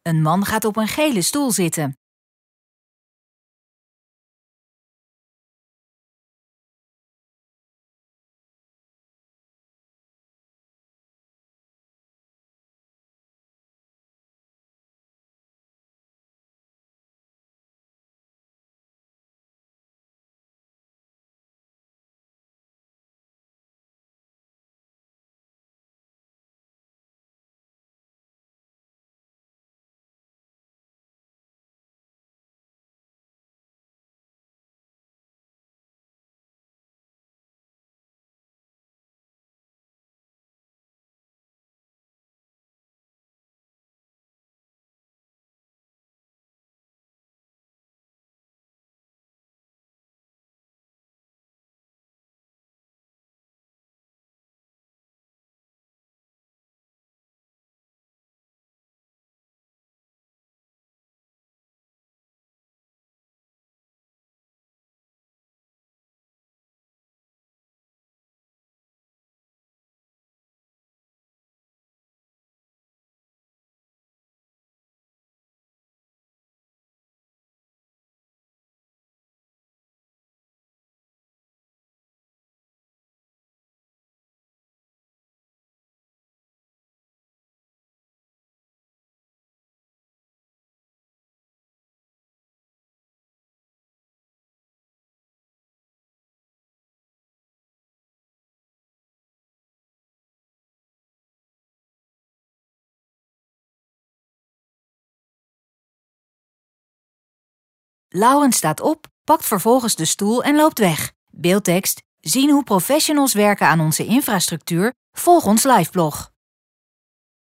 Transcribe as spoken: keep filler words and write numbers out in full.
Een man gaat op een gele stoel zitten. Lauren staat op, pakt vervolgens de stoel en loopt weg. Beeldtekst: zien hoe professionals werken aan onze infrastructuur? Volg ons liveblog.